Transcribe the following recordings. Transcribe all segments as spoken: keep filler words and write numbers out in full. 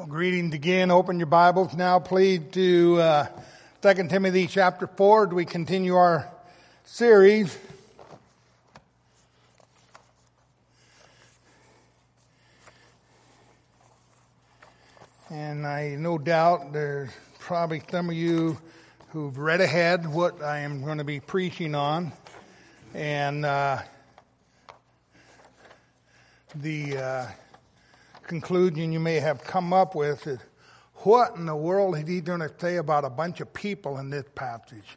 Well, greetings again. Open your Bibles now, please, to uh, Second Timothy chapter four as we continue our series. And I no doubt there's probably some of you who've read ahead what I am going to be preaching on. And uh, the uh, conclusion you may have come up with is, what in the world is he going to say about a bunch of people in this passage?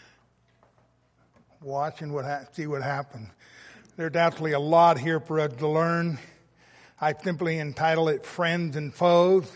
Watch and what ha- see what happens. There's actually a lot here for us to learn. I simply entitle it Friends and Foes.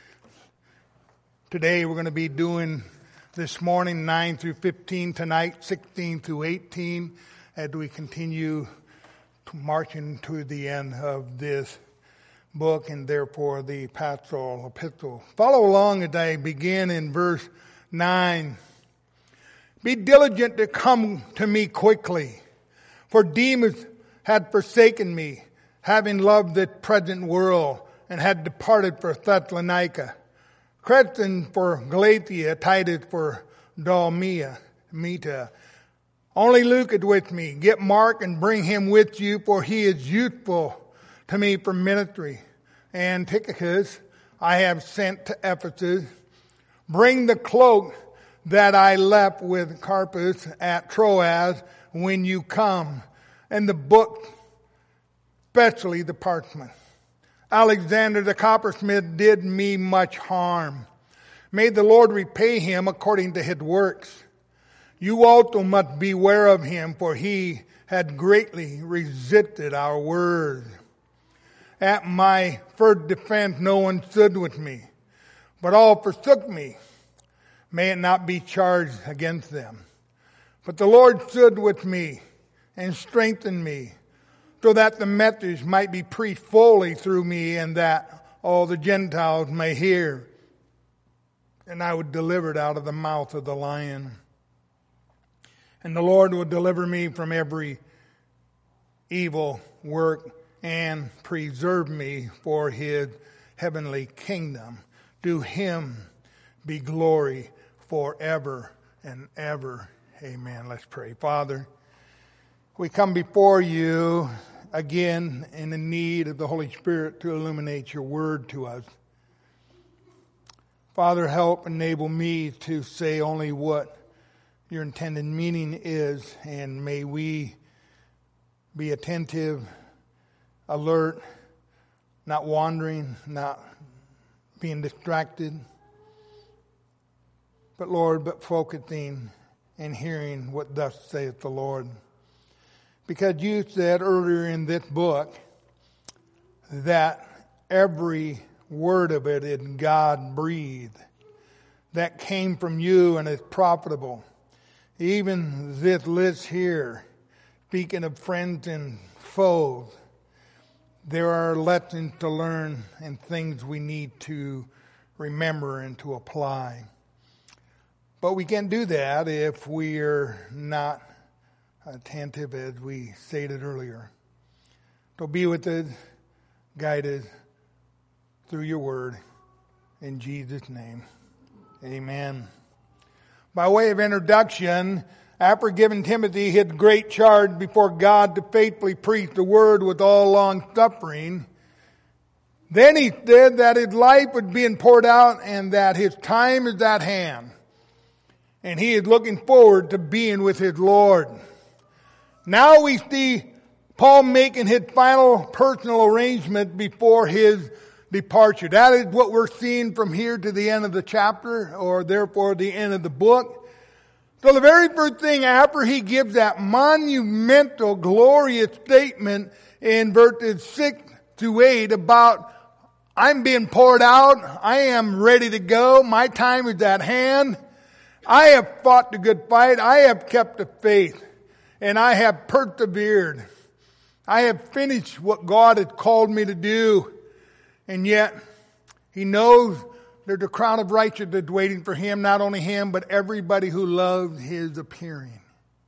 Today we're going to be doing this morning nine through fifteen, tonight sixteen through eighteen, as we continue marching to the end of this book and therefore the pastoral epistle. Follow along as I begin in verse nine. Be diligent to come to me quickly, for Demas had forsaken me, having loved the present world, and had departed for Thessalonica. Crescens for Galatia, Titus for Dalmatia. Meta. Only Luke is with me. Get Mark and bring him with you, for he is useful to me for ministry. And Tychicus I have sent to Ephesus. Bring the cloak that I left with Carpus at Troas when you come, and the book, especially the parchment. Alexander the coppersmith did me much harm. May the Lord repay him according to his works. You also must beware of him, for he had greatly resisted our word. At my first defense no one stood with me, but all forsook me. May it not be charged against them. But the Lord stood with me and strengthened me, so that the message might be preached fully through me, and that all the Gentiles may hear. And I was delivered out of the mouth of the lion. And the Lord will deliver me from every evil work and preserve me for his heavenly kingdom. To him be glory forever and ever. Amen. Let's pray. Father, we come before you again in the need of the Holy Spirit to illuminate your word to us. Father, help enable me to say only what your intended meaning is, and may we be attentive, alert, not wandering, not being distracted, but Lord, but focusing and hearing what thus saith the Lord. Because you said earlier in this book that every word of it is God breathed, that came from you and is profitable. Even this list here, speaking of friends and foes, there are lessons to learn and things we need to remember and to apply. But we can't do that if we are not attentive, as we stated earlier. So be with us, guide us through your word. In Jesus' name, amen. By way of introduction, after giving Timothy his great charge before God to faithfully preach the word with all long suffering, then he said that his life was being poured out and that his time is at hand. And he is looking forward to being with his Lord. Now we see Paul making his final personal arrangement before his departure. That is what we're seeing from here to the end of the chapter, or therefore the end of the book. So the very first thing after he gives that monumental, glorious statement in verses six to eight about, I'm being poured out, I am ready to go, my time is at hand, I have fought the good fight, I have kept the faith, and I have persevered. I have finished what God has called me to do. And yet, he knows there's a crown of righteousness waiting for him, not only him, but everybody who loves his appearing.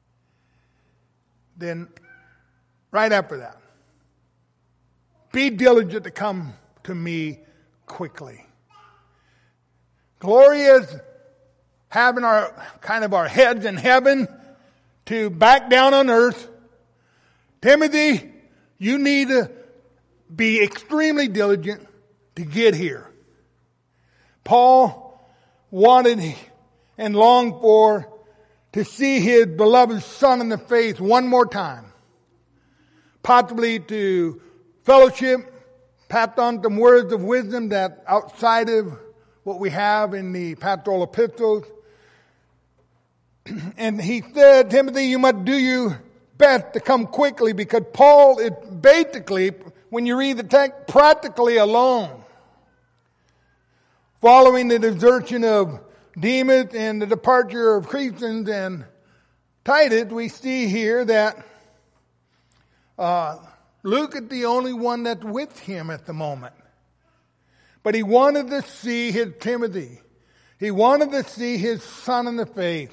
Then, right after that, be diligent to come to me quickly. Glory is having our kind of our heads in heaven to back down on earth. Timothy, you need to be extremely diligent to get here. Paul wanted and longed for to see his beloved son in the faith one more time. Possibly to fellowship, pass on some words of wisdom that outside of what we have in the pastoral epistles. And he said, Timothy, you must do your best to come quickly, because Paul is basically, when you read the text, practically alone. Following the desertion of Demas and the departure of Crescens and Titus, we see here that uh, Luke is the only one that's with him at the moment. But he wanted to see his Timothy. He wanted to see his son in the faith.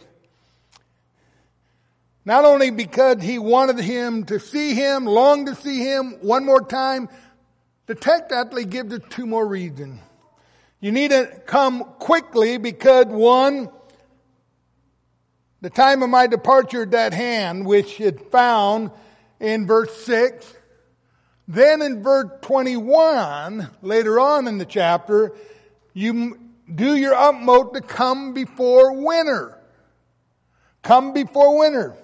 Not only because he wanted him to see him, longed to see him one more time, the text actually gives us two more reasons. You need to come quickly because, one, the time of my departure is at hand, which is found in verse six. Then in verse twenty-one, later on in the chapter, you do your utmost to come before winter. Come before winter.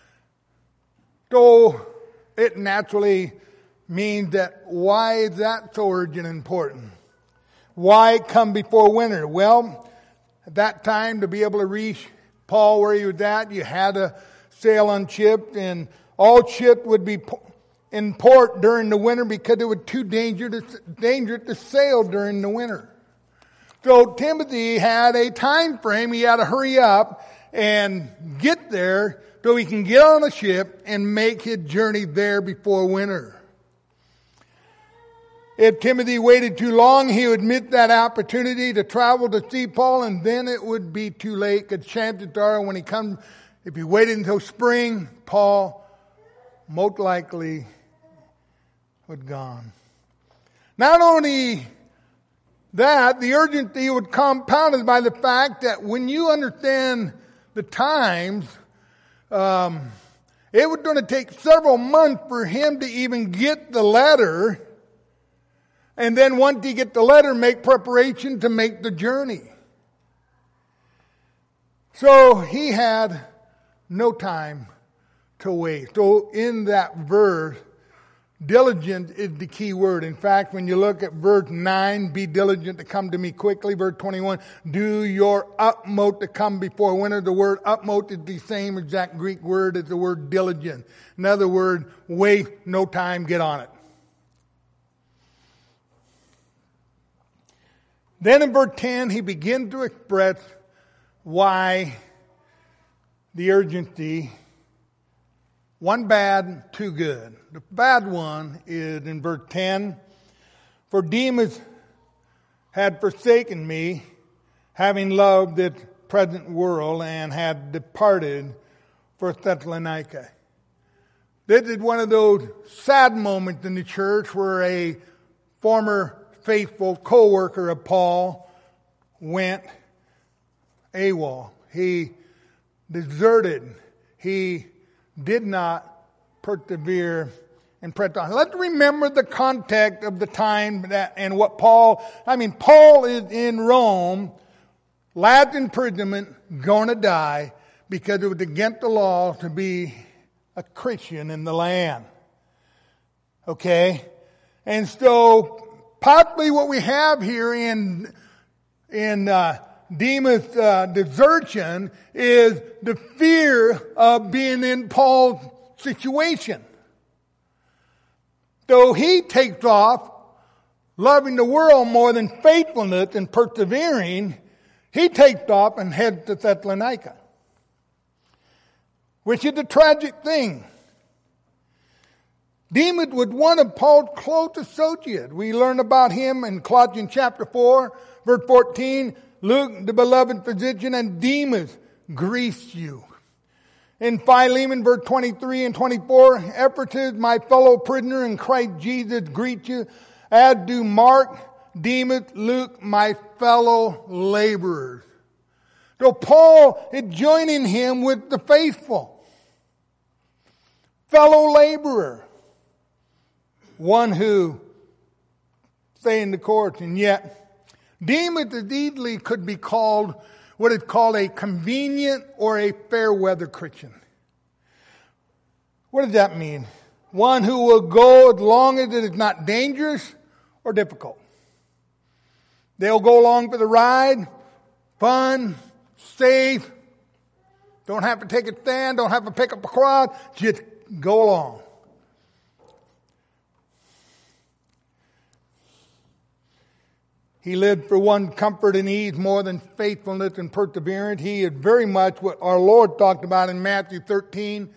So it naturally means that why is that so urgent and important? Why come before winter? Well, at that time, to be able to reach Paul where he was at, you had to sail unchipped, and all ships would be in port during the winter because it was too dangerous, dangerous to sail during the winter. So Timothy had a time frame. He had to hurry up and get there so he can get on a ship and make his journey there before winter. If Timothy waited too long, he would miss that opportunity to travel to see Paul, and then it would be too late. Because chances are when he comes, if he waited until spring, Paul most likely would gone. Not only that, the urgency was compounded by the fact that when you understand the times, um, it was going to take several months for him to even get the letter. And then once he get the letter, make preparation to make the journey. So he had no time to wait. So in that verse, diligent is the key word. In fact, when you look at verse nine, be diligent to come to me quickly. Verse twenty-one, do your utmost to come before winter. The word utmost is the same exact Greek word as the word diligent. In other words, waste no time, get on it. Then in verse ten, he begins to express why the urgency. One bad, two good. The bad one is in verse ten. For Demas had forsaken me, having loved this present world, and had departed for Thessalonica. This is one of those sad moments in the church where a former faithful co-worker of Paul went AWOL. He deserted. He did not persevere and press on. Let's remember the context of the time that and what Paul, I mean, Paul is in Rome, last imprisonment, going to die because it was against the law to be a Christian in the land. Okay? And so, possibly what we have here in in uh, Demas' uh, desertion is the fear of being in Paul's situation. So he takes off, loving the world more than faithfulness and persevering. He takes off and heads to Thessalonica, which is a tragic thing. Demas was one of Paul's close associates. We learn about him in Colossians chapter four, verse fourteen. Luke, the beloved physician, and Demas grease you. In Philemon, verse twenty-three and twenty-four, Epaphroditus, my fellow prisoner in Christ Jesus, greet you, as do Mark, Demas, Luke, my fellow laborers. So Paul is joining him with the faithful. Fellow laborer. One who stay in the courts, and yet Demas easily could be called what is called a convenient or a fair weather Christian. What does that mean? One who will go as long as it is not dangerous or difficult. They'll go along for the ride, fun, safe, don't have to take a stand, don't have to pick up a crowd, just go along. He lived for one comfort and ease more than faithfulness and perseverance. He is very much what our Lord talked about in Matthew thirteen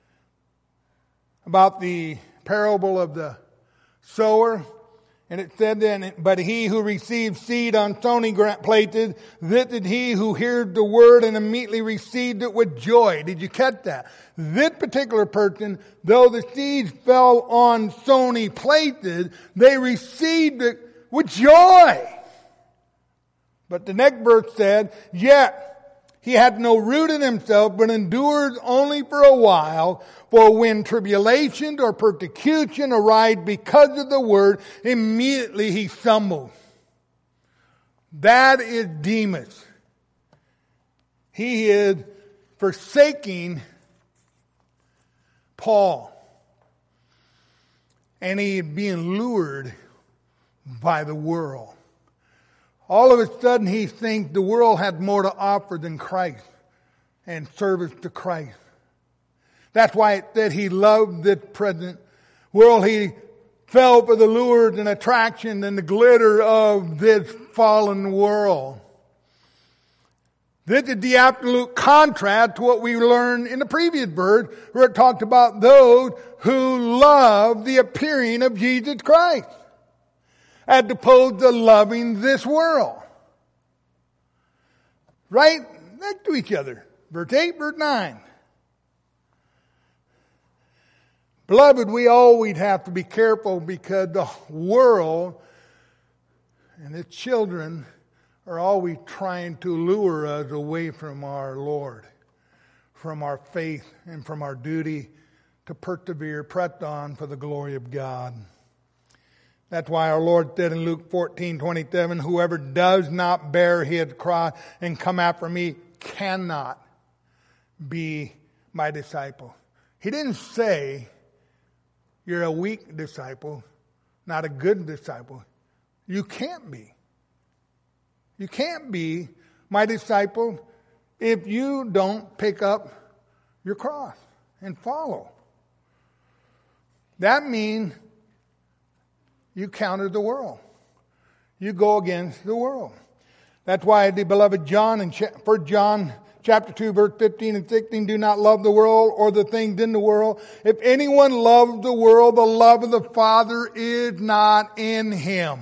about the parable of the sower. And it said then, but he who received seed on stony places, this is he who heard the word and immediately received it with joy. Did you catch that? This particular person, though the seeds fell on stony places, they received it with joy. But the next verse said, yet he had no root in himself, but endured only for a while. For when tribulation or persecution arise because of the word, immediately he stumbled. That is Demas. He is forsaking Paul. And he is being lured by the world. All of a sudden he thinks the world had more to offer than Christ and service to Christ. That's why it said he loved this present world. He fell for the lures and attraction and the glitter of this fallen world. This is the absolute contrast to what we learned in the previous verse, where it talked about those who love the appearing of Jesus Christ, as opposed to loving this world. Right next to each other. Verse eight, verse nine. Beloved, we always have to be careful because the world and its children are always trying to lure us away from our Lord, from our faith and from our duty to persevere, press on for the glory of God. That's why our Lord said in Luke fourteen twenty-seven, whoever does not bear his cross and come after me cannot be my disciple. He didn't say you're a weak disciple, not a good disciple. You can't be. You can't be my disciple if you don't pick up your cross and follow. That means you counter the world. You go against the world. That's why the beloved John in First John chapter two, verse fifteen and sixteen, do not love the world or the things in the world. If anyone loves the world, the love of the Father is not in him.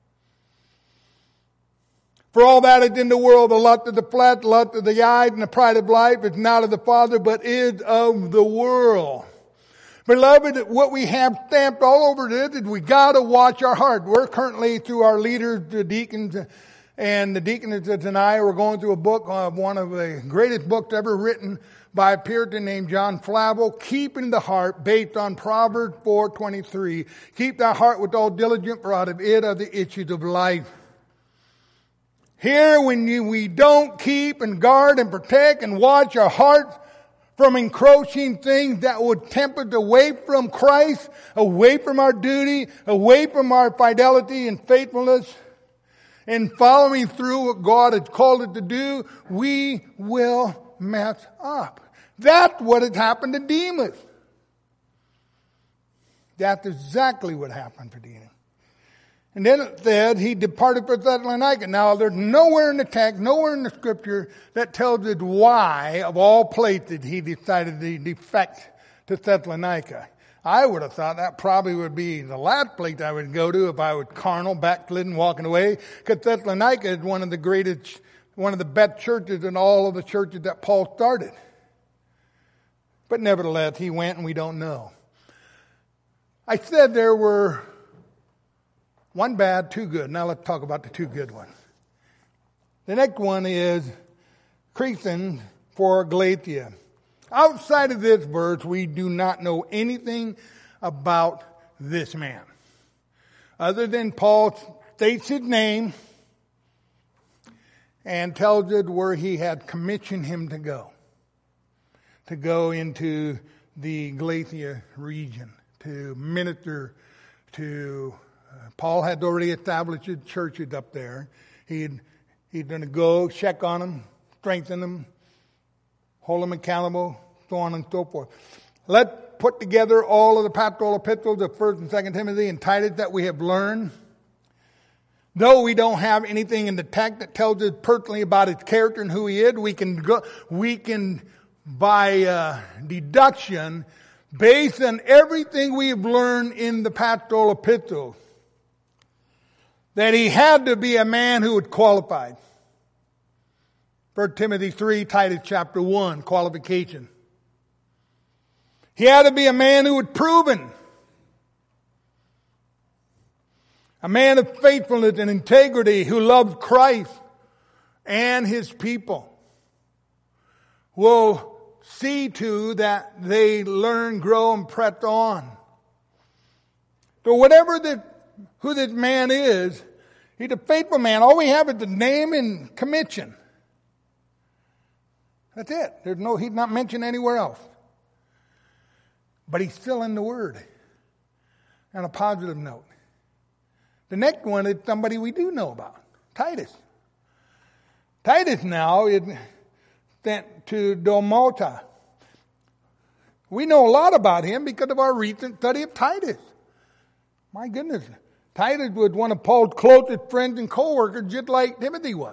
For all that is in the world, the lust of the flesh, the lust of the eyes, and the pride of life is not of the Father, but is of the world. Beloved, what we have stamped all over this is we got to watch our heart. We're currently, through our leaders, the deacons, and the deaconesses and I, we're going through a book, uh, one of the greatest books ever written by a Puritan named John Flavel, Keeping the Heart, based on Proverbs four twenty-three. Keep thy heart with all diligence, for out of it are the issues of life. Here, when you, we don't keep and guard and protect and watch our hearts from encroaching things that would tempt us away from Christ, away from our duty, away from our fidelity and faithfulness, and following through what God has called it to do, we will mess up. That's what has happened to Demas. That's exactly what happened to Demas. And then it said he departed for Thessalonica. Now there's nowhere in the text, nowhere in the scripture that tells us why, of all places, he decided to defect to Thessalonica. I would have thought that probably would be the last place I would go to if I was carnal, backslidden, walking away. Because Thessalonica is one of the greatest, one of the best churches in all of the churches that Paul started. But nevertheless, he went and we don't know. I said there were One bad, two good. Now let's talk about the two good ones. The next one is Crescens for Galatia. Outside of this verse, we do not know anything about this man. Other than Paul states his name and tells it where he had commissioned him to go. To go into the Galatia region, to minister to, uh, Paul had already established churches up there. He'd, he'd going to go check on them, strengthen them, hold them accountable, so on and so forth. Let's put together all of the pastoral epistles of First and Second Timothy and Titus that we have learned. Though we don't have anything in the text that tells us personally about his character and who he is, we can go, we can, by uh, deduction, based on everything we have learned in the pastoral epistles, that he had to be a man who was qualified. First Timothy three, Titus chapter one, qualification. He had to be a man who was proven. A man of faithfulness and integrity who loved Christ and his people. Will see to that they learn, grow, and press on. So whatever the, who this man is, he's a faithful man. All we have is the name and commission. That's it. There's no, he's not mentioned anywhere else. But he's still in the Word. On a positive note. The next one is somebody we do know about. Titus. Titus now is sent to Dalmatia. We know a lot about him because of our recent study of Titus. My goodness. Titus was one of Paul's closest friends and co-workers, just like Timothy was.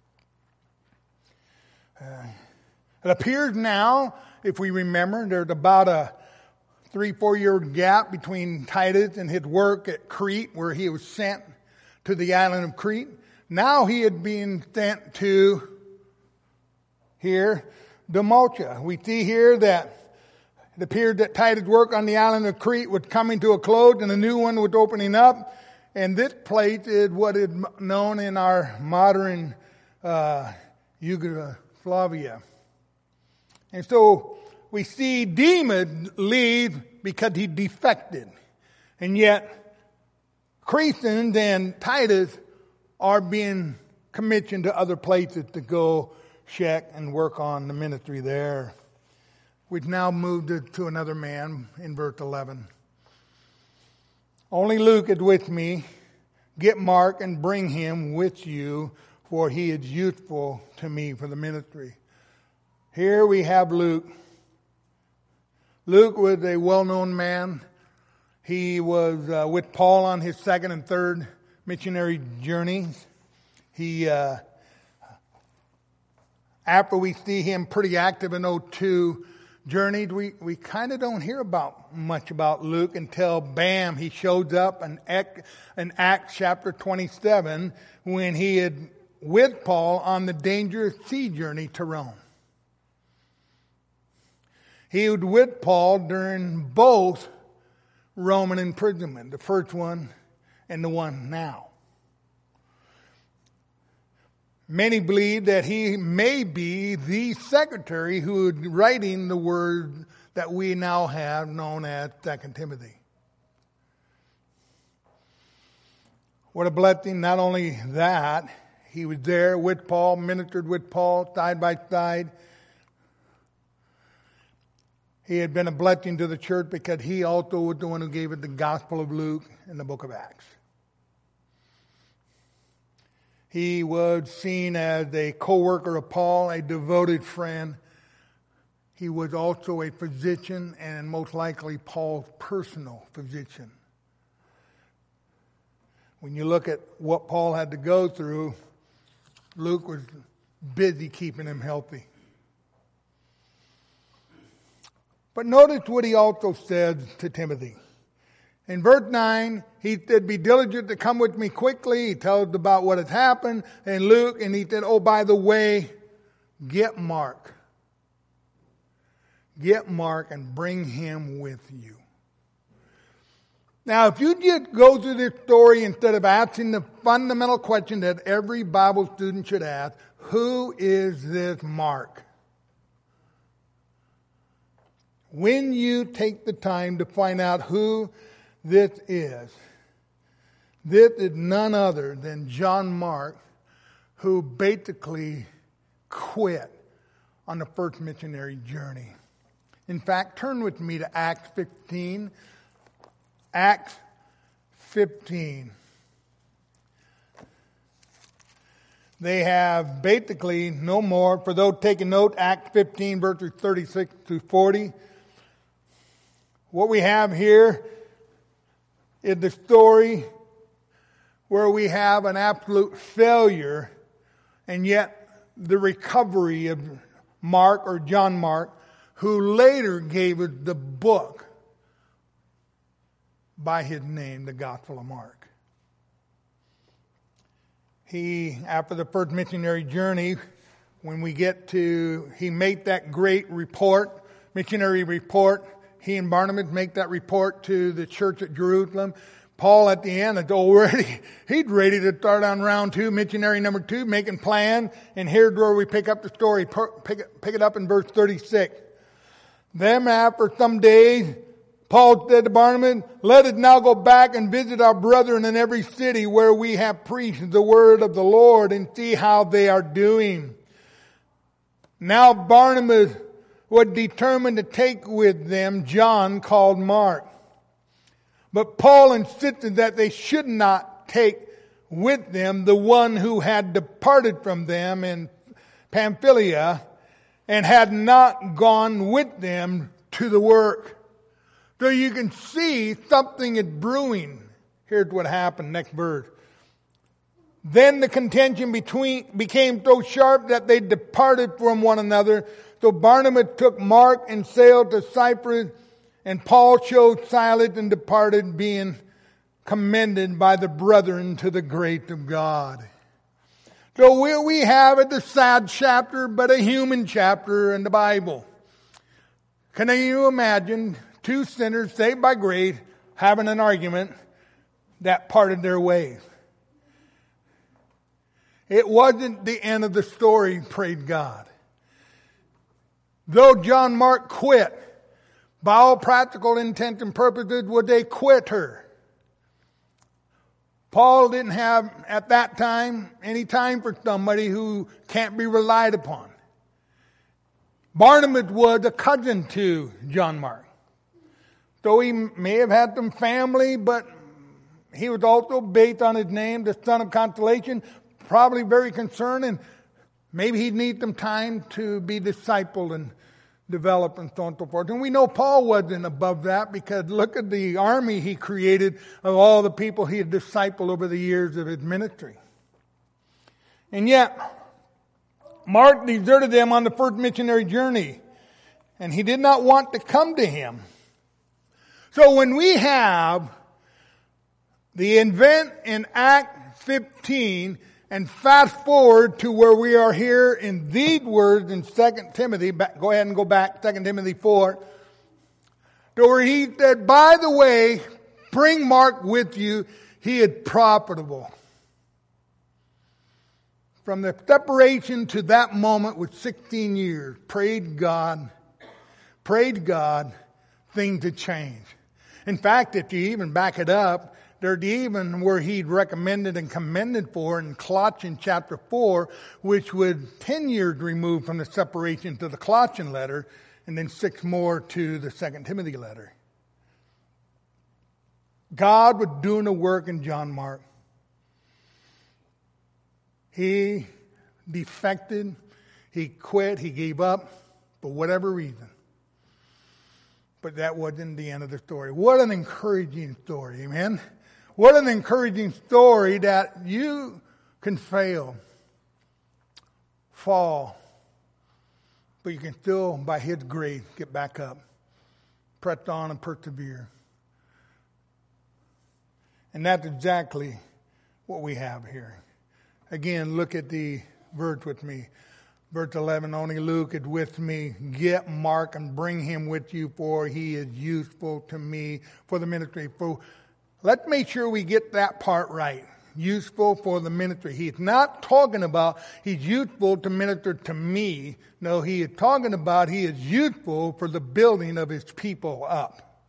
Uh, it appears now, if we remember, there's about a three, four year gap between Titus and his work at Crete, where he was sent to the island of Crete. Now he had been sent to here, Dalmatia. We see here that it appeared that Titus' work on the island of Crete was coming to a close and a new one was opening up. And this place is what is known in our modern uh, Yugoslavia. And so we see Demas leave because he defected. And yet Crescens and Titus are being commissioned to other places to go check and work on the ministry there. We've now moved it to another man in verse eleven. Only Luke is with me. Get Mark and bring him with you, for he is useful to me for the ministry. Here we have Luke. Luke was a well-known man. He was uh, with Paul on his second and third missionary journeys. He, uh, after we see him pretty active in oh two journeys, we, we kind of don't hear about much about Luke until, bam, he shows up in, in Acts chapter twenty-seven when he had with Paul on the dangerous sea journey to Rome. He was with Paul during both Roman imprisonment, the first one and the one now. Many believe that he may be the secretary who is writing the word that we now have known as Second Timothy. What a blessing. Not only that, he was there with Paul, ministered with Paul side by side. He had been a blessing to the church because he also was the one who gave it the Gospel of Luke and the book of Acts. He was seen as a co-worker of Paul, a devoted friend. He was also a physician and most likely Paul's personal physician. When you look at what Paul had to go through, Luke was busy keeping him healthy. But notice what he also said to Timothy. In verse nine, he said, be diligent to come with me quickly. He tells about what had happened. And Luke, and he said, oh, by the way, get Mark. Get Mark and bring him with you. Now, if you just go through this story instead of asking the fundamental question that every Bible student should ask, who is this Mark? When you take the time to find out who this is, this is none other than John Mark, who basically quit on the first missionary journey. In fact, turn with me to Acts fifteen. Acts fifteen. They have basically no more. For those taking note, Acts fifteen, verses thirty-six to forty. What we have here is the story where we have an absolute failure, and yet the recovery of Mark, or John Mark, who later gave us the book by his name, the Gospel of Mark. He, after the first missionary journey, when we get to, he made that great report, missionary report. He and Barnabas make that report to the church at Jerusalem. Paul at the end is already, he's ready to start on round two, missionary number two, making plan. And here's where we pick up the story, pick it, pick it up in verse thirty-six. Then after some days, Paul said to Barnabas, let us now go back and visit our brethren in every city where we have preached the word of the Lord and see how they are doing. Now Barnabas was determined to take with them John called Mark. But Paul insisted that they should not take with them the one who had departed from them in Pamphylia and had not gone with them to the work. So you can see something is brewing. Here's what happened, next verse. Then the contention between became so sharp that they departed from one another. So Barnabas took Mark and sailed to Cyprus, and Paul chose Silas and departed, being commended by the brethren to the grace of God. So here we have it, a sad chapter, but a human chapter in the Bible. Can you imagine two sinners saved by grace having an argument that parted their ways? It wasn't the end of the story, praise God. Though John Mark quit, by all practical intents and purposes, would they quit her? Paul didn't have, at that time, any time for somebody who can't be relied upon. Barnabas was a cousin to John Mark. So he may have had some family, but he was also based on his name, the son of consolation, probably very concerned, and maybe he'd need some time to be discipled and develop and so on and so forth. And we know Paul wasn't above that, because look at the army he created of all the people he had discipled over the years of his ministry. And yet, Mark deserted them on the first missionary journey, and he did not want to come to him. So when we have the event in Acts fifteen and fast forward to where we are here in these words in Second Timothy, back, go ahead and go back, Second Timothy four, to where he said, by the way, bring Mark with you, he is profitable. From the separation to that moment was sixteen years. Praise God. Praise God. Things had changed. In fact, if you even back it up, there's even where he'd recommended and commended for in Colossians chapter four, which was ten years removed from the separation to the Colossian letter, and then six more to the Second Timothy letter. God was doing a work in John Mark. He defected, he quit, he gave up for whatever reason. But that wasn't the end of the story. What an encouraging story, amen? What an encouraging story that you can fail, fall, but you can still, by His grace, get back up, press on and persevere. And that's exactly what we have here. Again, look at the verse with me. Verse eleven, only Luke is with me. Get Mark and bring him with you, for he is useful to me for the ministry. For Let's make sure we get that part right. Useful for the ministry. He's not talking about he's useful to minister to me. No, he is talking about he is useful for the building of his people up.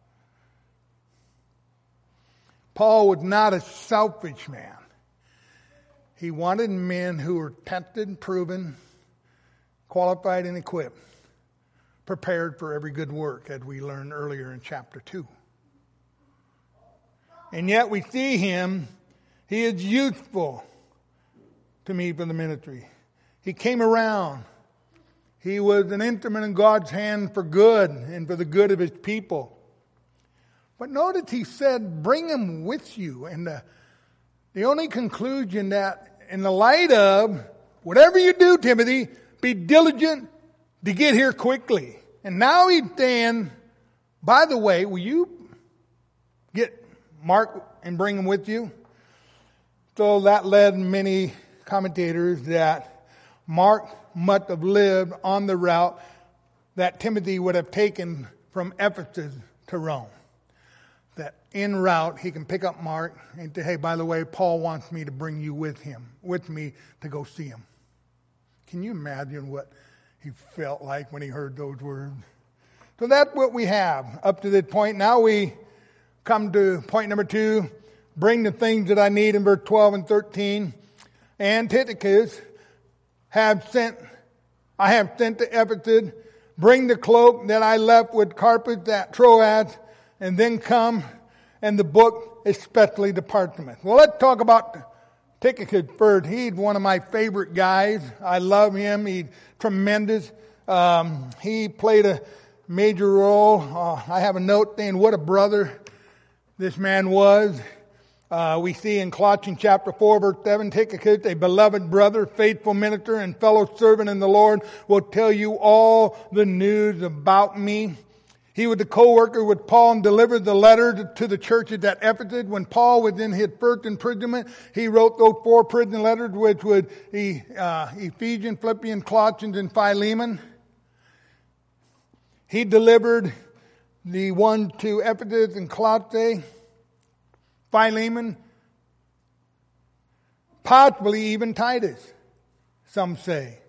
Paul was not a selfish man. He wanted men who were tested, proven, qualified, and equipped, prepared for every good work, as we learned earlier in chapter two. And yet we see him, he is useful to me for the ministry. He came around. He was an instrument in God's hand for good and for the good of his people. But notice he said, bring him with you. And the, the only conclusion that in the light of whatever you do, Timothy, be diligent to get here quickly. And now he's saying, by the way, will you get Mark and bring him with you? So that led many commentators that Mark must have lived on the route that Timothy would have taken from Ephesus to Rome. That en route he can pick up Mark and say, hey, by the way, Paul wants me to bring you with him, with me to go see him. Can you imagine what he felt like when he heard those words? So that's what we have up to this point. Now we come to point number two. Bring the things that I need in verse twelve and thirteen. And Tychicus have sent, I have sent to Ephesus. Bring the cloak that I left with Carpus at Troas, and then come, and the book, especially the parchment. Well, let's talk about Tychicus first. He's one of my favorite guys. I love him. He's tremendous. Um, he played a major role. Uh, I have a note saying what a brother this man was. Uh, we see in Colossians chapter four, verse seven, Tychicus, a beloved brother, faithful minister, and fellow servant in the Lord, will tell you all the news about me. He was the co-worker with Paul and delivered the letter to the churches at Ephesus. When Paul was in his first imprisonment, he wrote those four prison letters, which would be uh, Ephesians, Philippians, Colossians, and Philemon. He delivered the one to Ephesus and Colossae, Philemon, possibly even Titus, some say.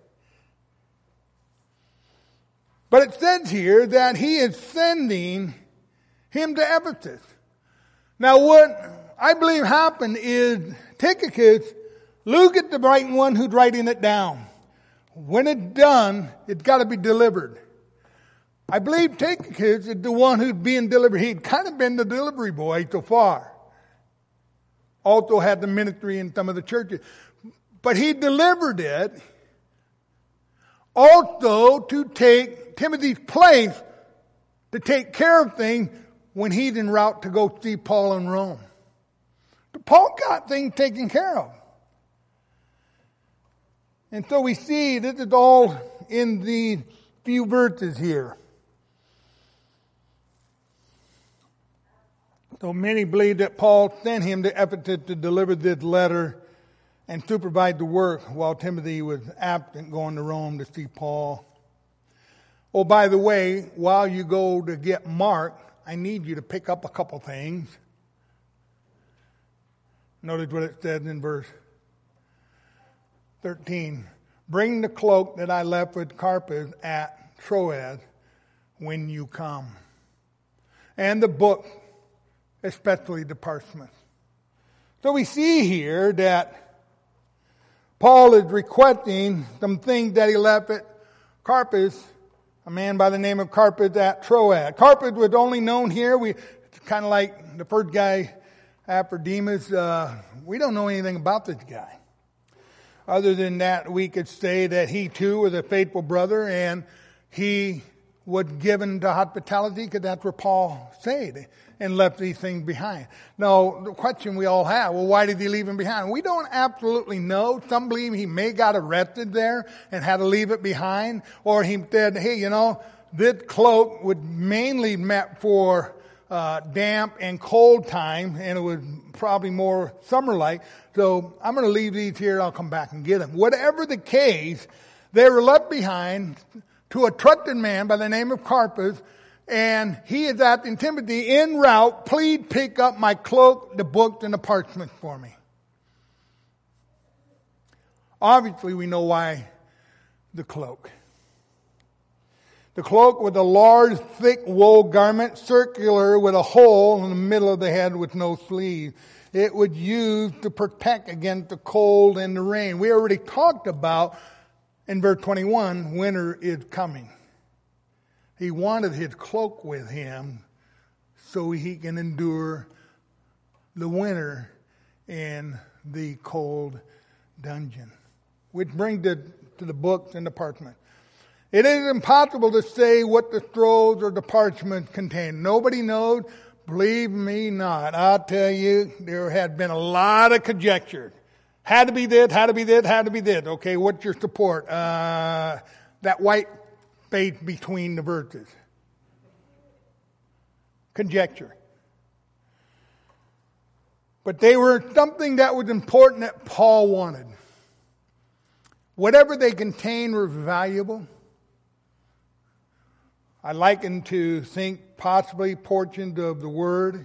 But it says here that he is sending him to Ephesus. Now what I believe happened is Tychicus, Luke is the right one who's writing it down. When it's done, it's got to be delivered. I believe Tychicus is the one who's being delivered. He'd kind of been the delivery boy so far. Also had the ministry in some of the churches. But he delivered it also to take Timothy's place to take care of things when he's en route to go see Paul in Rome. But Paul got things taken care of. And so we see this is all in these few verses here. So many believe that Paul sent him to Ephesus to deliver this letter and supervise the work while Timothy was absent going to Rome to see Paul. Oh, by the way, while you go to get Mark, I need you to pick up a couple things. Notice what it says in verse thirteen. Bring the cloak that I left with Carpus at Troas when you come. And the book, especially the parchment. So we see here that Paul is requesting some things that he left at Carpus, a man by the name of Carpus at Troas. Carpus was only known here. We it's kind of like the first guy after Demas. Uh, we don't know anything about this guy. Other than that, we could say that he too was a faithful brother and he was given to hospitality because that's what Paul said, and left these things behind. Now, the question we all have, well, why did he leave them behind? We don't absolutely know. Some believe he may got arrested there and had to leave it behind. Or he said, hey, you know, this cloak was mainly meant for uh, damp and cold time, and it was probably more summer-like. So I'm going to leave these here and I'll come back and get them. Whatever the case, they were left behind to a trusted man by the name of Carpus, And he is asking Timothy, en route, please pick up my cloak, the books, and the parchment for me. Obviously, we know why the cloak. The cloak was a large, thick wool garment, circular with a hole in the middle of the head with no sleeve. It was used to protect against the cold and the rain. We already talked about, in verse twenty-one, winter is coming. He wanted his cloak with him so he can endure the winter in the cold dungeon. Which brings us to the books and the parchment. It is impossible to say what the scrolls or the parchment contain. Nobody knows. Believe me not. I'll tell you, there had been a lot of conjecture. Had to be this, had to be this, had to be this. Okay, what's your support? Uh, that white space between the verses. Conjecture. But they were something that was important that Paul wanted. Whatever they contained were valuable. I liken to think possibly portions of the Word,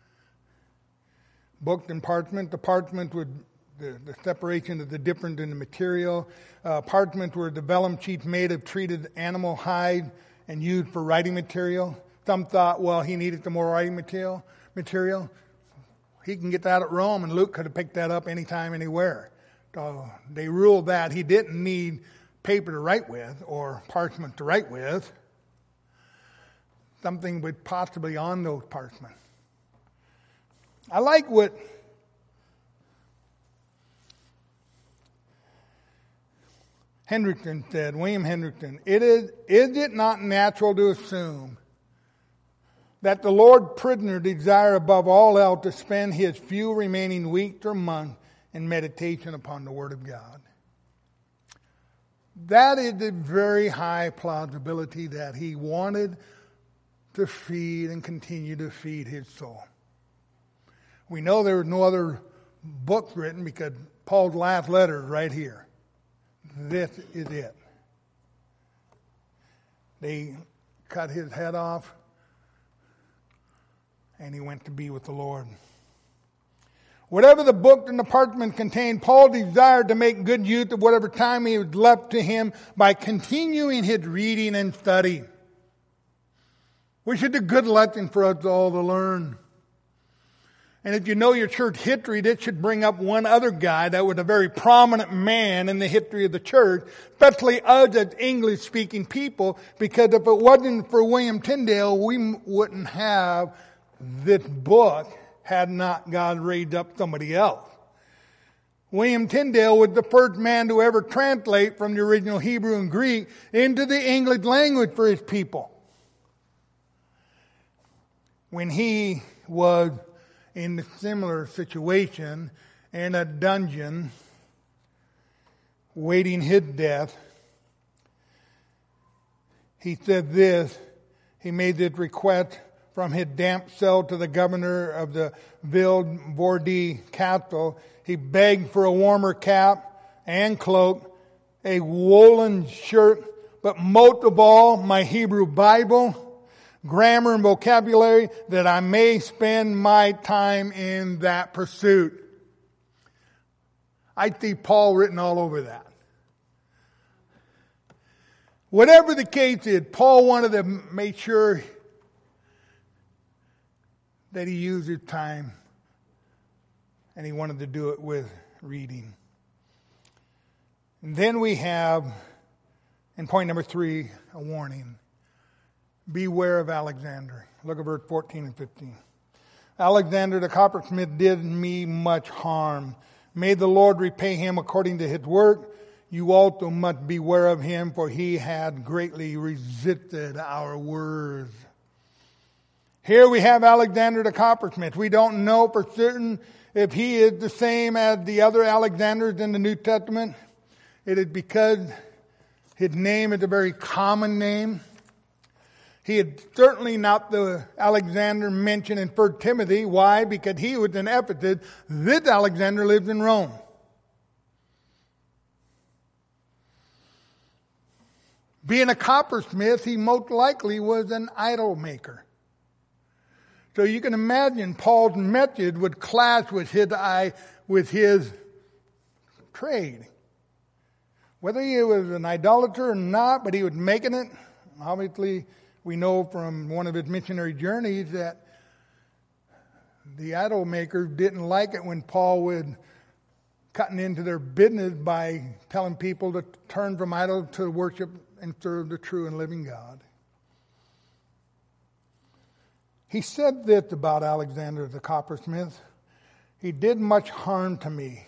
book and parchment. The parchment would, the, the separation of the different in the material. Uh, parchment were the vellum sheets made of treated animal hide and used for writing material. Some thought, well, he needed some more writing material. Material. He can get that at Rome, and Luke could have picked that up anytime, anywhere. So they ruled that he didn't need paper to write with or parchment to write with. Something with possibly on those parchment. I like what Hendrickson said, William Hendrickson. It is, is it not natural to assume that the Lord prisoner desire above all else to spend his few remaining weeks or months in meditation upon the Word of God? That is a very high plausibility that he wanted to feed and continue to feed his soul. We know there was no other books written because Paul's last letter is right here. This is it. They cut his head off and he went to be with the Lord. Whatever the book and the parchment contained, Paul desired to make good use of whatever time he was left to him by continuing his reading and study. Which is a good lesson for us all to learn. And if you know your church history, that should bring up one other guy that was a very prominent man in the history of the church, especially us as English-speaking people, because if it wasn't for William Tyndale, we wouldn't have this book had not God raised up somebody else. William Tyndale was the first man to ever translate from the original Hebrew and Greek into the English language for his people. When he was in a similar situation in a dungeon, waiting his death, he said this, he made this request from his damp cell to the governor of the Ville-Bordy castle. He begged for a warmer cap and cloak, a woolen shirt, but most of all, my Hebrew Bible, grammar and vocabulary, that I may spend my time in that pursuit. I see Paul written all over that. Whatever the case is, Paul wanted to make sure that he used his time, and he wanted to do it with reading. And then we have, in point number three, a warning. Beware of Alexander. Look at verse fourteen and fifteen. Alexander the coppersmith did me much harm. May the Lord repay him according to his work. You also must beware of him, for he had greatly resisted our words. Here we have Alexander the coppersmith. We don't know for certain if he is the same as the other Alexanders in the New Testament. It is because his name is a very common name. He is certainly not the Alexander mentioned in First Timothy. Why? Because he was in Ephesus. This Alexander lives in Rome. Being a coppersmith, he most likely was an idol maker. So you can imagine Paul's method would clash with his eye, with his trade. Whether he was an idolater or not, but he was making it. Obviously, we know from one of his missionary journeys that the idol makers didn't like it when Paul would cutting into their business by telling people to turn from idol to worship and serve the true and living God. He said this about Alexander the coppersmith. He did much harm to me.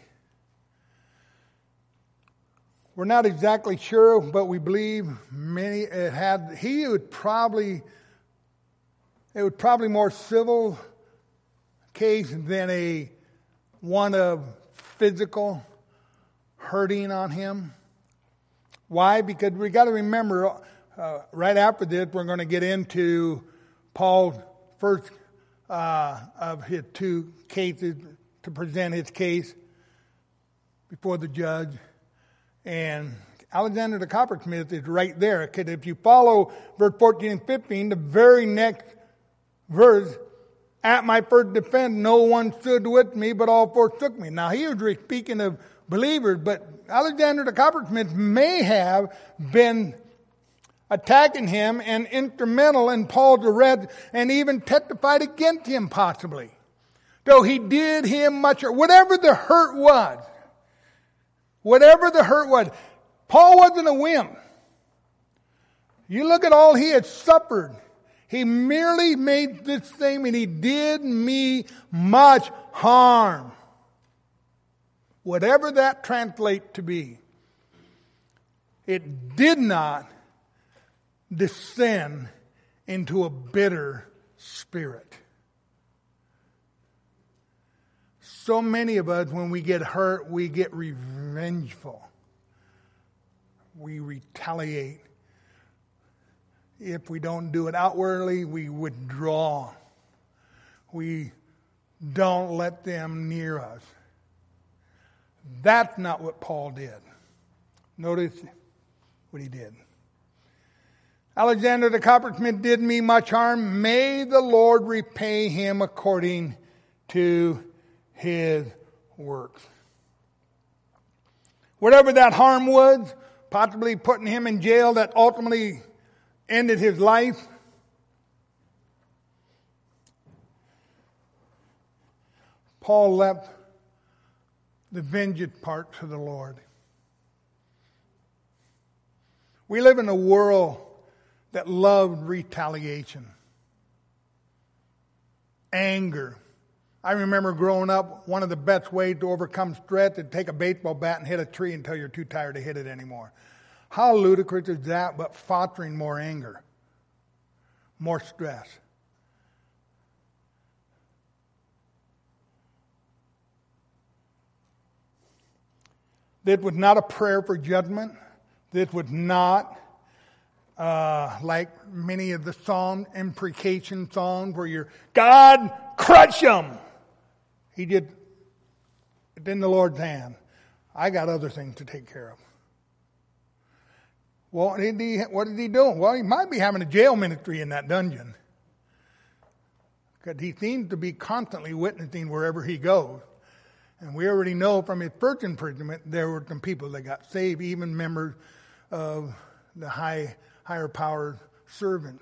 We're not exactly sure, but we believe many it had. He would probably, it would probably more civil case than a one of physical hurting on him. Why? Because we got to remember, uh, right after this, we're going to get into Paul's first uh, of his two cases to present his case before the judge. And Alexander the coppersmith is right there. Because if you follow verse fourteen and fifteen, the very next verse, at my first defense, no one stood with me, but all forsook me. Now, he was speaking of believers, but Alexander the coppersmith may have been attacking him and instrumental in Paul's arrest and even testified against him possibly. Though he did him much, whatever the hurt was, whatever the hurt was, Paul wasn't a wimp. You look at all he had suffered. He merely made this statement, he did me much harm. Whatever that translates to be, it did not descend into a bitter spirit. So many of us, when we get hurt, we get revengeful. We retaliate. If we don't do it outwardly, we withdraw. We don't let them near us. That's not what Paul did. Notice what he did. Alexander the coppersmith did me much harm. May the Lord repay him according to his works. Whatever that harm was, possibly putting him in jail that ultimately ended his life. Paul left the vengeance part to the Lord. We live in a world that loves retaliation, anger. I remember growing up, one of the best ways to overcome stress is to take a baseball bat and hit a tree until you're too tired to hit it anymore. How ludicrous is that, but fostering more anger, more stress. This was not a prayer for judgment. This was not uh, like many of the psalm imprecation psalms where you're, God, crush them. He did, it's in the Lord's hand. I got other things to take care of. Well, what is he, what is he doing? Well, he might be having a jail ministry in that dungeon. Because he seems to be constantly witnessing wherever he goes. And we already know from his first imprisonment, there were some people that got saved, even members of the high, higher power servants.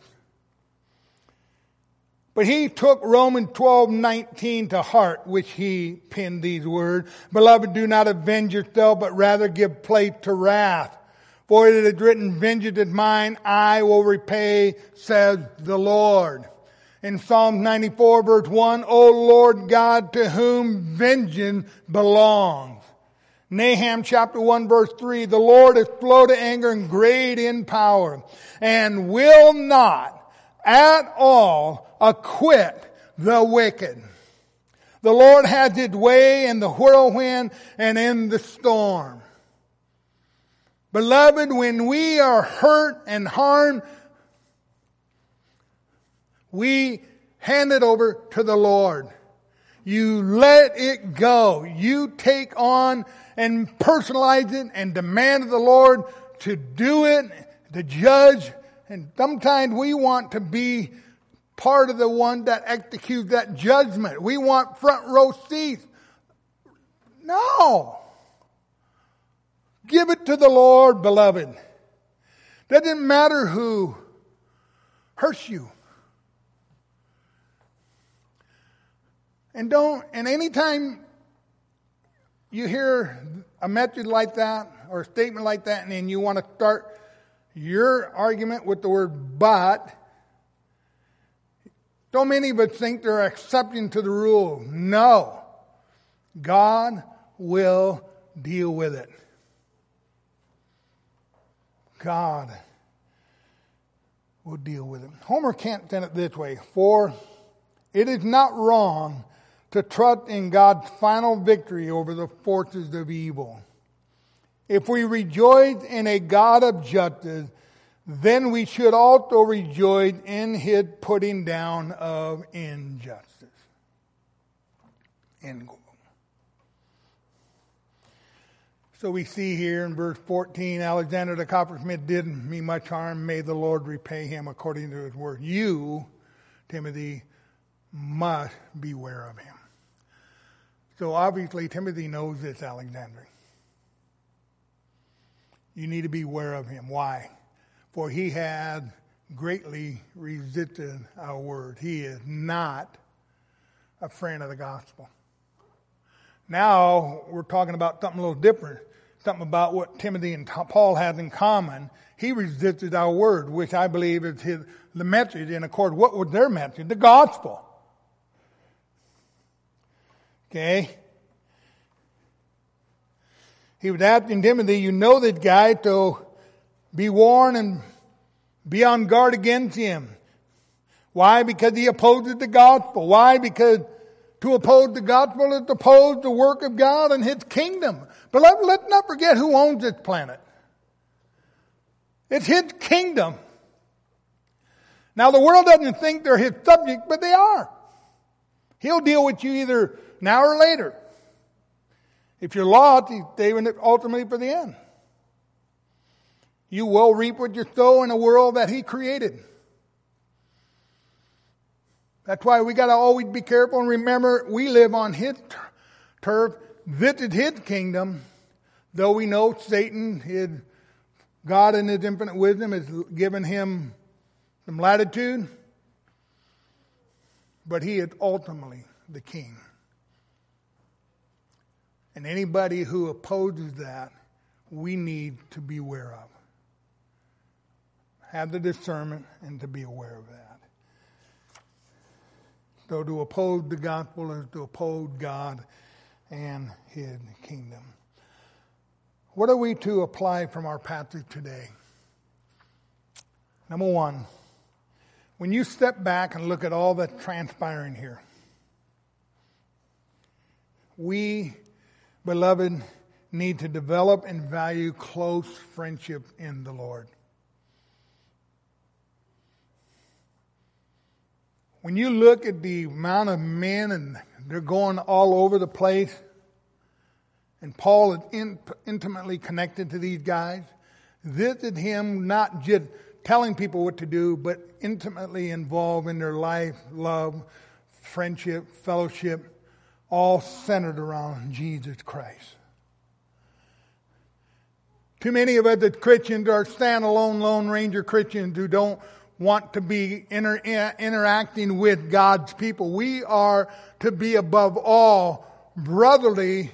But he took Romans twelve nineteen to heart, which he penned these words. Beloved, do not avenge yourself, but rather give place to wrath. For it is written, vengeance is mine, I will repay, says the Lord. In Psalm ninety-four verse one, O Lord God, to whom vengeance belongs. Nahum chapter one verse three, the Lord is slow to anger and great in power, and will not at all acquit the wicked. The Lord has his way in the whirlwind and in the storm. Beloved, when we are hurt and harmed, we hand it over to the Lord. You let it go. You take on and personalize it and demand of the Lord to do it the judge, and sometimes we want to be part of the one that executes that judgment. We want front row seats. No. Give it to the Lord, beloved. Doesn't matter who hurts you. And don't, and anytime you hear a message like that or a statement like that, and then you want to start your argument with the word but, so many of us think they're exception to the rule. No. God will deal with it. God will deal with it. Homer Kent said it this way: for it is not wrong to trust in God's final victory over the forces of evil. If we rejoice in a God of justice, then we should also rejoice in His putting down of injustice. End quote. So we see here in verse fourteen, Alexander the coppersmith did me much harm. May the Lord repay him according to His word. You, Timothy, must beware of him. So obviously Timothy knows this, Alexander. You need to beware of him. Why? For he had greatly resisted our word. He is not a friend of the gospel. Now we're talking about something a little different. Something about what Timothy and Paul had in common. He resisted our word, which I believe is his, the message in accord. What was their message? The gospel. Okay? He was asking Timothy, you know this guy, to be warned and be on guard against him. Why? Because he opposes the gospel. Why? Because to oppose the gospel is to oppose the work of God and His kingdom. Beloved, let's not forget who owns this planet. It's His kingdom. Now the world doesn't think they're His subject, but they are. He'll deal with you either now or later. If you're lost, He's saving it ultimately for the end. You will reap what you sow in a world that He created. That's why we got to always be careful and remember we live on His turf. This is His kingdom. Though we know Satan, his, God in His infinite wisdom has given him some latitude. But He is ultimately the king. And anybody who opposes that, we need to be aware of. Have the discernment and to be aware of that. So to oppose the gospel is to oppose God and His kingdom. What are we to apply from our passage today? Number one, when you step back and look at all that's transpiring here, we, beloved, need to develop and value close friendship in the Lord. When you look at the amount of men and they're going all over the place, and Paul is in, intimately connected to these guys, this is him not just telling people what to do, but intimately involved in their life, love, friendship, fellowship, all centered around Jesus Christ. Too many of us as Christians are standalone Lone Ranger Christians who don't want to be inter- interacting with God's people. We are to be above all brotherly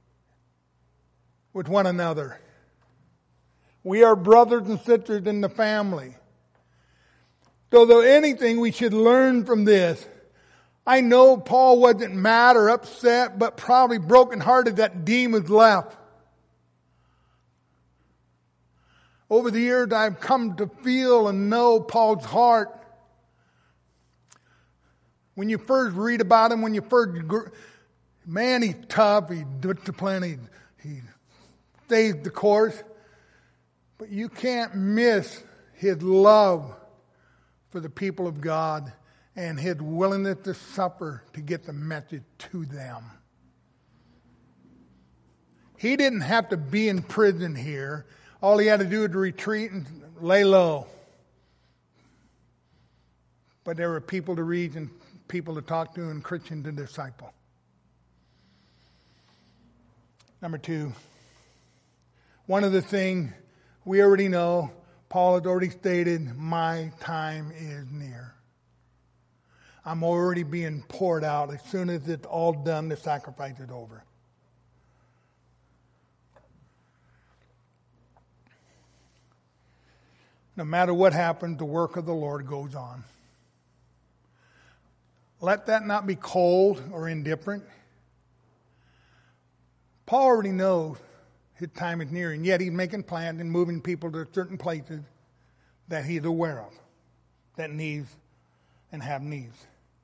with one another. We are brothers and sisters in the family. So though anything we should learn from this, I know Paul wasn't mad or upset, but probably brokenhearted that Demas left. Over the years, I've come to feel and know Paul's heart. When you first read about him, when you first, man, he's tough, he's disciplined, he, he stays the course. But you can't miss his love for the people of God and his willingness to suffer to get the message to them. He didn't have to be in prison here. All he had to do was retreat and lay low. But there were people to read and people to talk to and Christians to disciple. Number two, one of the things we already know, Paul has already stated, my time is near. I'm already being poured out. As soon as it's all done, the sacrifice is over. No matter what happens, the work of the Lord goes on. Let that not be cold or indifferent. Paul already knows his time is near, and yet he's making plans and moving people to certain places that he's aware of, that needs and have needs.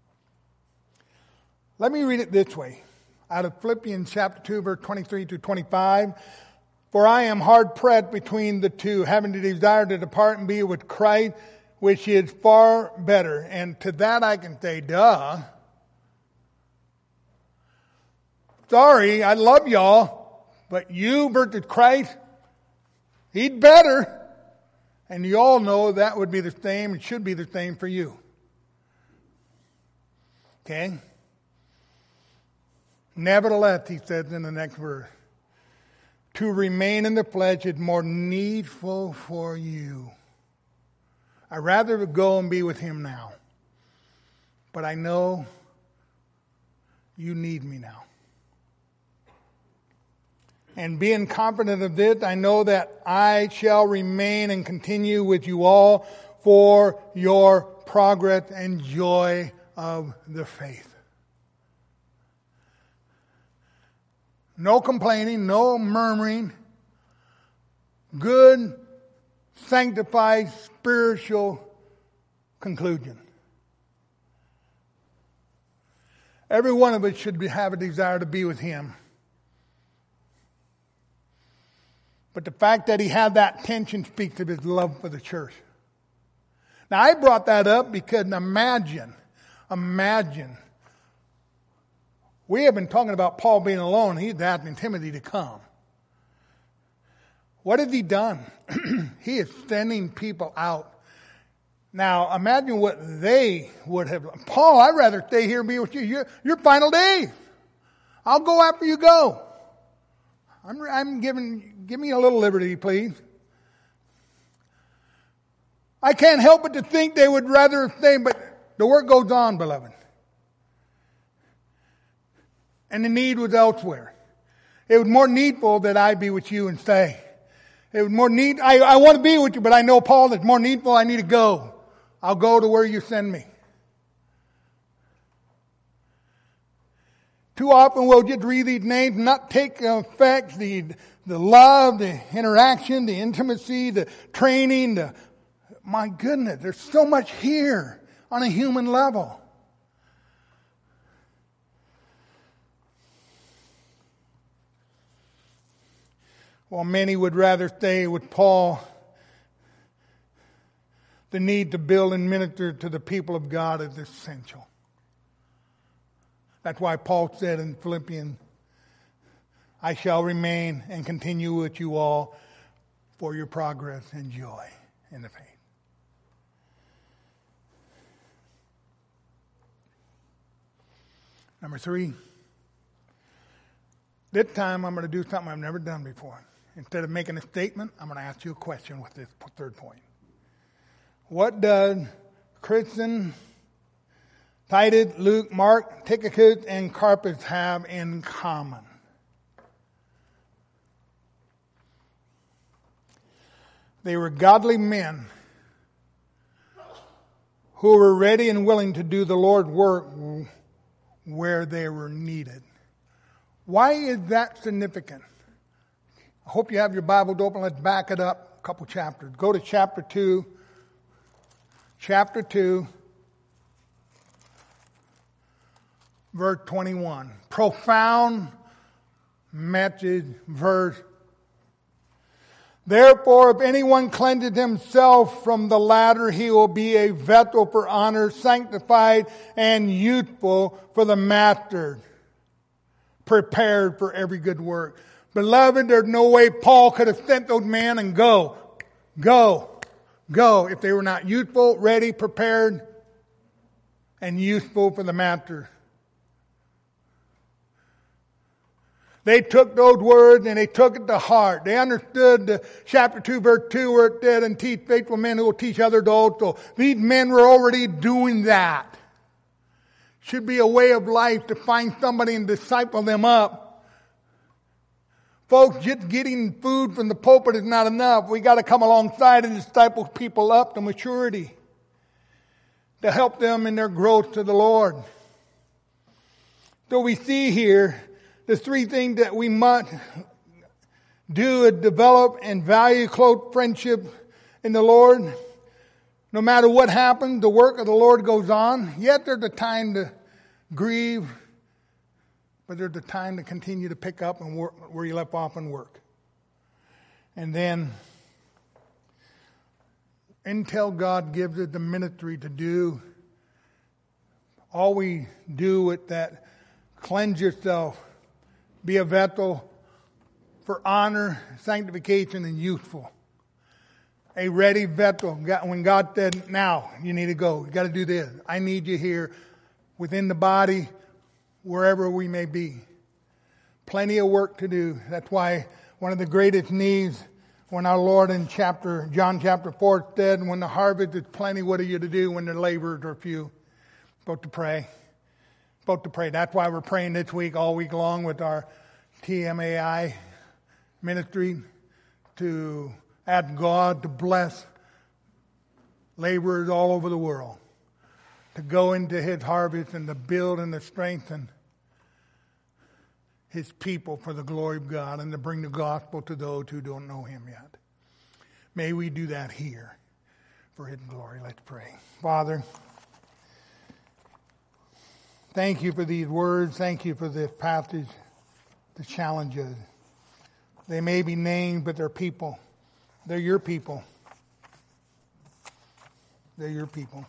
Let me read it this way, out of Philippians chapter two, verse twenty-three to twenty-five. For I am hard pressed between the two, having the desire to depart and be with Christ, which is far better. And to that I can say, duh. Sorry, I love y'all, but you versus Christ, he's better. And you all know that would be the same, it should be the same for you. Okay? Nevertheless, he says in the next verse, to remain in the flesh is more needful for you. I'd rather go and be with him now. But I know you need me now. And being confident of this, I know that I shall remain and continue with you all for your progress and joy of the faith. No complaining, no murmuring. Good, sanctified, spiritual conclusion. Every one of us should be, have a desire to be with him. But the fact that he had that tension speaks of his love for the church. Now I brought that up because imagine, imagine. We have been talking about Paul being alone. He's asking Timothy to come. What has he done? He is sending people out. Now imagine what they would have. Paul, I'd rather stay here and be with you. Your, your final day. I'll go after you go. I'm, I'm giving, give me a little liberty, please. I can't help but to think they would rather stay, but the work goes on, beloved. And the need was elsewhere. It was more needful that I be with you and stay. It was more need, I, I want to be with you, but I know, Paul, it's more needful I need to go. I'll go to where you send me. Too often we'll just read these names and not take effect, the, the love, the interaction, the intimacy, the training, the, my goodness, there's so much here on a human level. While many would rather stay with Paul, the need to build and minister to the people of God is essential. That's why Paul said in Philippians, I shall remain and continue with you all for your progress and joy in the faith. Number three, this time I'm going to do something I've never done before. Instead of making a statement, I'm going to ask you a question with this third point. What does Christian, Titus, Luke, Mark, Tychicus, and Carpus have in common? They were godly men who were ready and willing to do the Lord's work where they were needed. Why is that significant? I hope you have your Bible open. Let's back it up a couple chapters. Go to chapter two. Chapter two. Verse twenty-one. Profound message verse. Therefore, if anyone cleanses himself from the latter, he will be a vessel for honor, sanctified and useful for the master, prepared for every good work. Beloved, there's no way Paul could have sent those men and go, go, go if they were not youthful, ready, prepared, and useful for the master. They took those words and they took it to heart. They understood the chapter two, verse two, where it said, and teach faithful men who will teach others also. These men were already doing that. Should be a way of life to find somebody and disciple them up. Folks, just getting food from the pulpit is not enough. We got to come alongside and disciple people up to maturity, to help them in their growth to the Lord. So we see here the three things that we must do is develop and value close friendship in the Lord. No matter what happens, the work of the Lord goes on. Yet there's a time to grieve, but there's a time to continue to pick up and work where you left off and work. And then, until God gives us the ministry to do, all we do with that, cleanse yourself, be a vessel for honor, sanctification, and useful. A ready vessel. When God said, now, you need to go. You got to do this. I need you here within the body, wherever we may be. Plenty of work to do. That's why one of the greatest needs when our Lord in chapter John chapter four said, when the harvest is plenty, what are you to do when the laborers are few? Supposed to pray. Supposed to pray. That's why we're praying this week, all week long, with our T M A I ministry, to ask God to bless laborers all over the world, to go into His harvest and to build and to strengthen His people for the glory of God and to bring the gospel to those who don't know Him yet. May we do that here for His glory. Let's pray. Father, thank you for these words. Thank you for this passage, the challenges. They may be named, but they're people. They're your people. They're your people.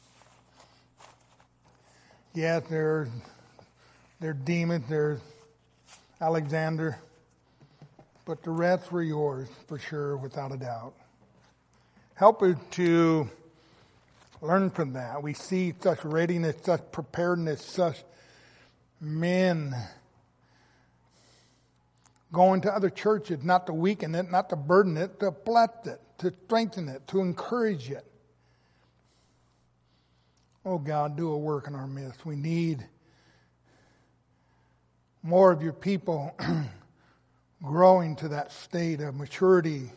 Yes, there's, there's demons, there's Alexander, but the rest were yours for sure, without a doubt. Help us to learn from that. We see such readiness, such preparedness, such men going to other churches, not to weaken it, not to burden it, to bless it, to strengthen it, to encourage it. Oh God, do a work in our midst. We need more of your people growing to that state of maturity,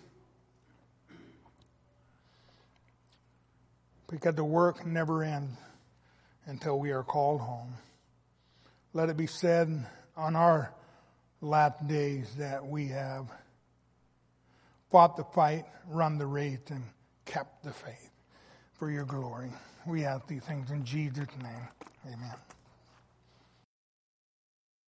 because the work never ends until we are called home. Let it be said on our last days that we have fought the fight, run the race, and kept the faith for your glory. We ask these things in Jesus' name. Amen.